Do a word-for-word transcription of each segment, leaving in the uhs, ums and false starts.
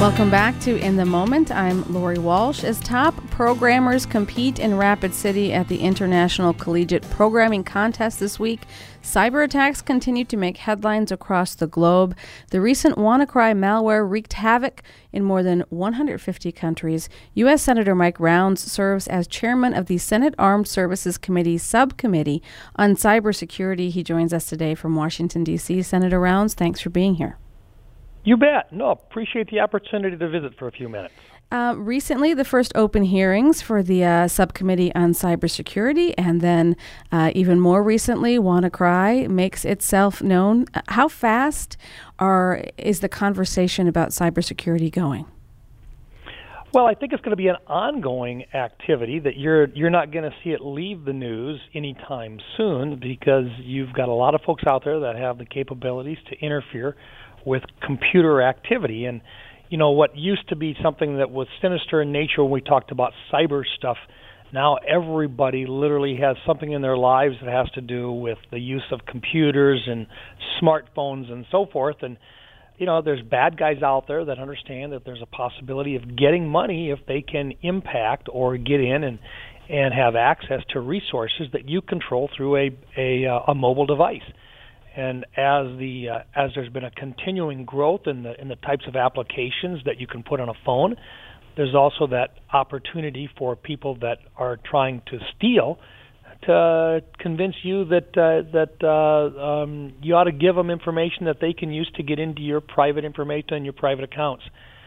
Welcome back to In the Moment. I'm Lori Walsh. As top programmers compete in Rapid City at the International Collegiate Programming Contest this week, cyber attacks continue to make headlines across the globe. The recent WannaCry malware wreaked havoc in more than one hundred fifty countries. U S. Senator Mike Rounds serves as chairman of the Senate Armed Services Committee Subcommittee on Cybersecurity. He joins us today from Washington, D C Senator Rounds, thanks for being here. You bet. No, appreciate the opportunity to visit for a few minutes. Uh, recently, the first open hearings for the uh, Subcommittee on Cybersecurity, and then uh, even more recently, WannaCry makes itself known. How fast are is the conversation about cybersecurity going? Well, I think it's going to be an ongoing activity that you're you're not going to see it leave the news anytime soon, because you've got a lot of folks out there that have the capabilities to interfere with computer activity. And you know, what used to be something that was sinister in nature when we talked about cyber stuff, now everybody literally has something in their lives that has to do with the use of computers and smartphones and so forth. And you know, there's bad guys out there that understand that there's a possibility of getting money if they can impact or get in and and have access to resources that you control through a a, a mobile device. And as the uh, as there's been a continuing growth in the in the types of applications that you can put on a phone, there's also that opportunity for people that are trying to steal to convince you that uh, that uh, um, you ought to give them information that they can use to get into your private information and your private accounts.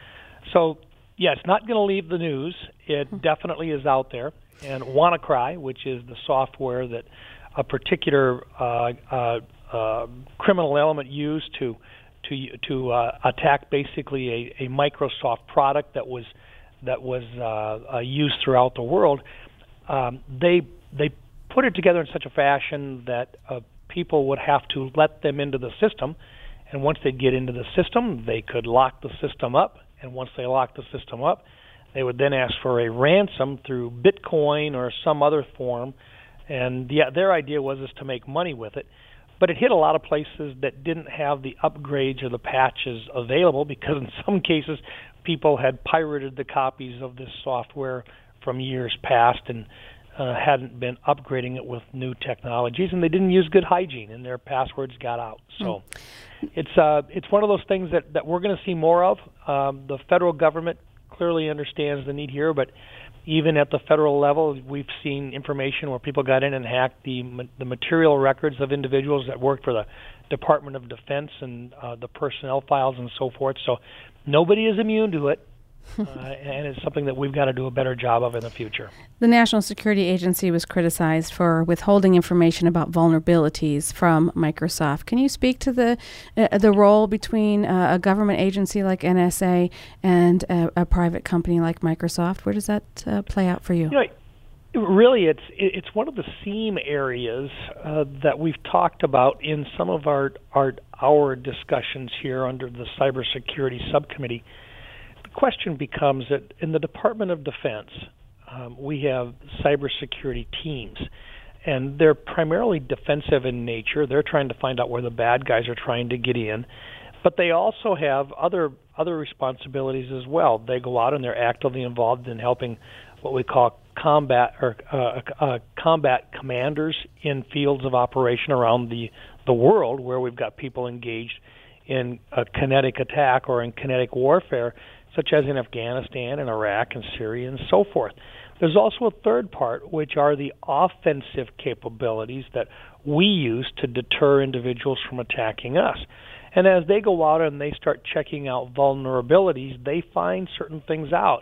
So, yeah, it's not going to leave the news. It definitely is out there. And WannaCry, which is the software that a particular uh, uh, uh, criminal element used to to to uh, attack basically a, a Microsoft product that was that was uh, uh, used throughout the world, um, they they put it together in such a fashion that uh, people would have to let them into the system, and once they get into the system, they could lock the system up, and once they locked the system up, they would then ask for a ransom through Bitcoin or some other form, and the, their idea was is to make money with it. But it hit a lot of places that didn't have the upgrades or the patches available, because in some cases people had pirated the copies of this software from years past and uh, hadn't been upgrading it with new technologies, and they didn't use good hygiene, and their passwords got out. So mm. it's uh, it's one of those things that, that we're going to see more of. Um, the federal government clearly understands the need here, but even at the federal level, we've seen information where people got in and hacked the the material records of individuals that worked for the Department of Defense and uh, the personnel files and so forth. So nobody is immune to it, uh, and it's something that we've got to do a better job of in the future. The National Security Agency was criticized for withholding information about vulnerabilities from Microsoft. Can you speak to the uh, the role between uh, a government agency like N S A and a, a private company like Microsoft? Where does that uh, play out for you? You know, really, it's it's one of the seam areas uh, that we've talked about in some of our our our discussions here under the Cybersecurity Subcommittee. The question becomes that in the Department of Defense, um, we have cybersecurity teams, and they're primarily defensive in nature. They're trying to find out where the bad guys are trying to get in, but they also have other other responsibilities as well. They go out and they're actively involved in helping what we call combat or uh, uh, combat commanders in fields of operation around the the world where we've got people engaged in a kinetic attack or in kinetic warfare, such as in Afghanistan and Iraq and Syria and so forth. There's also a third part, which are the offensive capabilities that we use to deter individuals from attacking us. And as they go out and they start checking out vulnerabilities, they find certain things out.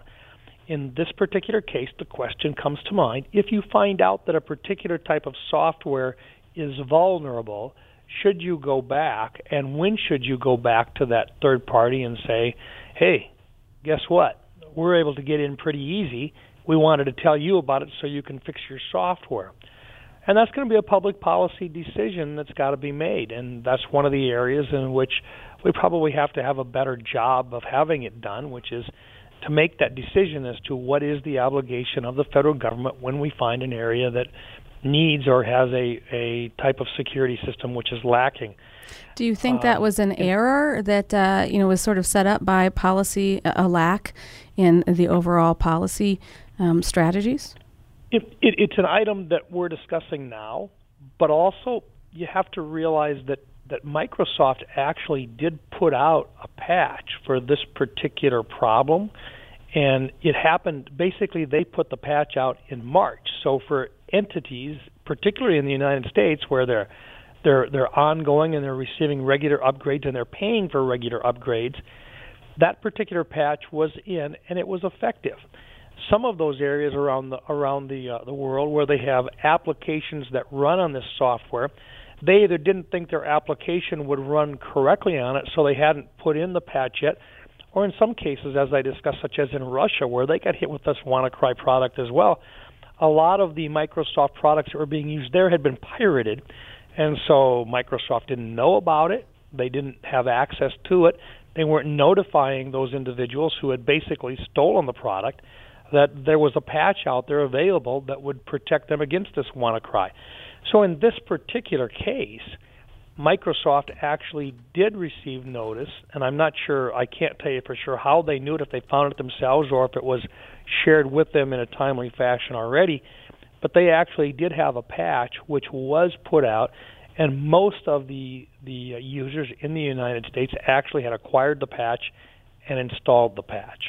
In this particular case, the question comes to mind, if you find out that a particular type of software is vulnerable, should you go back, and when should you go back to that third party and say, hey, guess what? We're able to get in pretty easy. We wanted to tell you about it so you can fix your software. And that's going to be a public policy decision that's got to be made, and that's one of the areas in which we probably have to have a better job of having it done, which is to make that decision as to what is the obligation of the federal government when we find an area that needs or has a, a type of security system which is lacking. Do you think um, that was an error that uh, you know was sort of set up by policy, a lack in the overall policy um, strategies? It, it, it's an item that we're discussing now, but also you have to realize that, that Microsoft actually did put out a patch for this particular problem, and it happened, basically they put the patch out in March. So for entities, particularly in the United States, where they're they're they're ongoing and they're receiving regular upgrades and they're paying for regular upgrades, that particular patch was in and it was effective. Some of those areas around the around the uh, the world where they have applications that run on this software, they either didn't think their application would run correctly on it, so they hadn't put in the patch yet, or in some cases, as I discussed, such as in Russia, where they got hit with this WannaCry product as well. A lot of the Microsoft products that were being used there had been pirated, and so Microsoft didn't know about it. They didn't have access to it. They weren't notifying those individuals who had basically stolen the product that there was a patch out there available that would protect them against this WannaCry. So in this particular case, Microsoft actually did receive notice, and I'm not sure, I can't tell you for sure how they knew it, if they found it themselves or if it was shared with them in a timely fashion already, but they actually did have a patch which was put out, and most of the, the users in the United States actually had acquired the patch and installed the patch.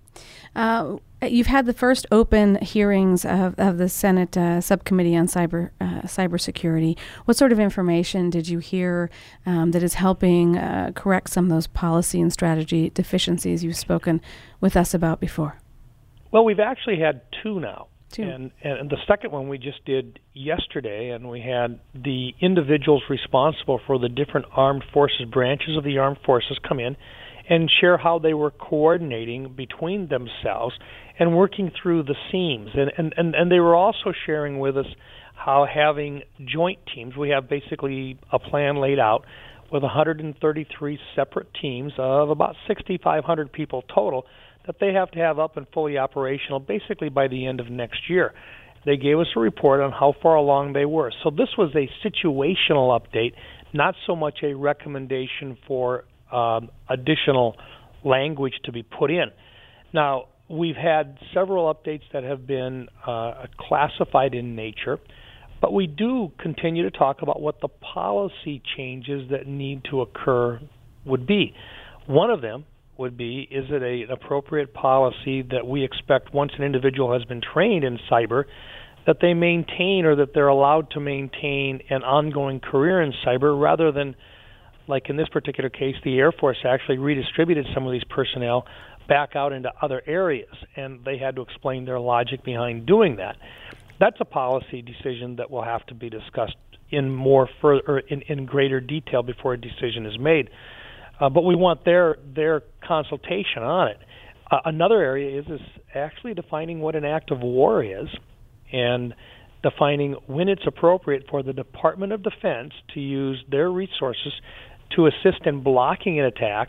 Uh, you've had the first open hearings of, of the Senate uh, Subcommittee on Cyber uh, Cybersecurity. What sort of information did you hear um, that is helping uh, correct some of those policy and strategy deficiencies you've spoken with us about before? Well, we've actually had two now. Two. And, and the second one we just did yesterday, and we had the individuals responsible for the different armed forces, branches of the armed forces, come in and share how they were coordinating between themselves and working through the seams. And, and, and, and they were also sharing with us how having joint teams, we have basically a plan laid out with one hundred thirty-three separate teams of about six thousand five hundred people total that they have to have up and fully operational basically by the end of next year. They gave us a report on how far along they were. So this was a situational update, not so much a recommendation for Um, additional language to be put in. Now, we've had several updates that have been uh, classified in nature, but we do continue to talk about what the policy changes that need to occur would be. One of them would be, is it a, an appropriate policy that we expect once an individual has been trained in cyber, that they maintain or that they're allowed to maintain an ongoing career in cyber rather than, like in this particular case, the Air Force actually redistributed some of these personnel back out into other areas, and they had to explain their logic behind doing that. That's a policy decision that will have to be discussed in more further, or in, in greater detail before a decision is made. Uh, but we want their their consultation on it. Uh, another area is is actually defining what an act of war is, and defining when it's appropriate for the Department of Defense to use their resources to assist in blocking an attack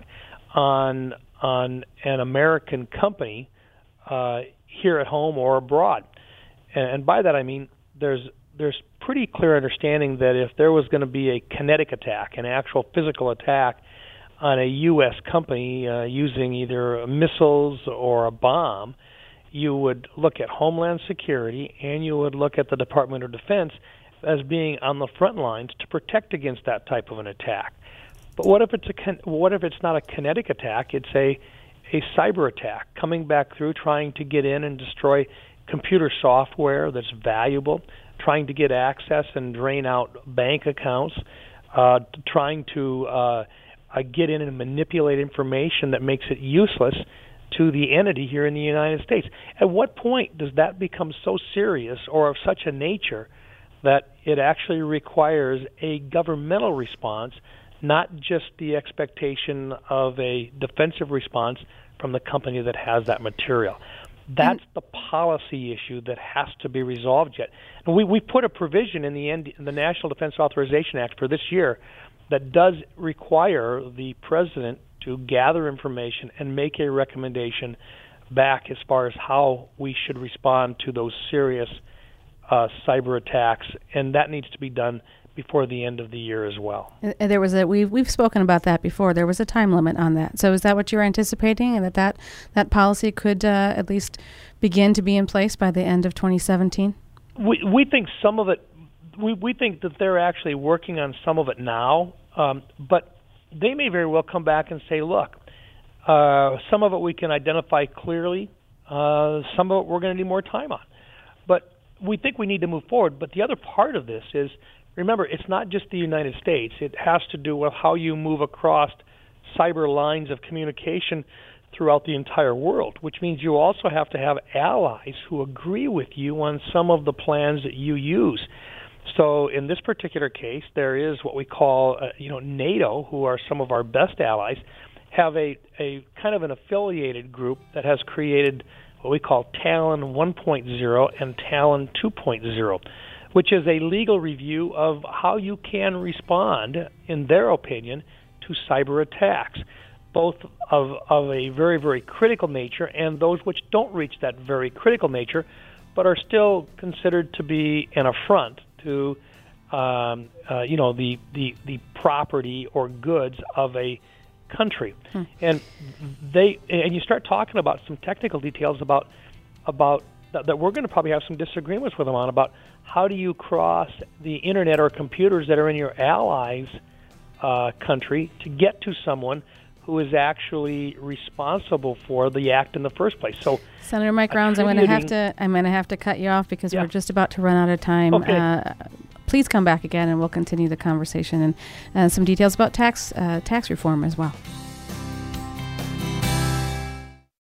on on an American company uh, here at home or abroad. And, and by that I mean there's there's pretty clear understanding that if there was going to be a kinetic attack, an actual physical attack on a U S company uh, using either missiles or a bomb, you would look at Homeland Security and you would look at the Department of Defense as being on the front lines to protect against that type of an attack. But what if it's a what if it's not a kinetic attack? It's a a cyber attack coming back through, trying to get in and destroy computer software that's valuable, trying to get access and drain out bank accounts, uh, trying to uh, uh, get in and manipulate information that makes it useless to the entity here in the United States. At what point does that become so serious or of such a nature that it actually requires a governmental response, not just the expectation of a defensive response from the company that has that material? That's the policy issue that has to be resolved yet. And we, we put a provision in the, in the National Defense Authorization Act for this year that does require the president to gather information and make a recommendation back as far as how we should respond to those serious uh, cyber attacks, and that needs to be done before the end of the year as well. Uh, There was a we've we've spoken about that before. There was a time limit on that. So is that what you're anticipating, and that that, that policy could uh, at least begin to be in place by the end of twenty seventeen? We we think some of it. We we think that they're actually working on some of it now, um, but they may very well come back and say, look, uh, some of it we can identify clearly. Uh, some of it we're going to need more time on. But we think we need to move forward. But the other part of this is, remember, it's not just the United States. It has to do with how you move across cyber lines of communication throughout the entire world, which means you also have to have allies who agree with you on some of the plans that you use. So in this particular case, there is what we call, uh, you know, NATO, who are some of our best allies, have a, a kind of an affiliated group that has created what we call Talon one point oh and Talon two point oh, which is a legal review of how you can respond, in their opinion, to cyber attacks, both of, of a very, very critical nature and those which don't reach that very critical nature, but are still considered to be an affront to, um, uh, you know, the, the, the property or goods of a country. Hmm. And they and you start talking about some technical details about about that, that we're going to probably have some disagreements with them on, about how do you cross the internet or computers that are in your allies' uh, country to get to someone who is actually responsible for the act in the first place. So, Senator Mike Rounds, I'm going to have to I'm going to have to cut you off because yeah. we're just about to run out of time. Okay. Uh, please come back again, and we'll continue the conversation and uh, some details about tax uh, tax reform as well.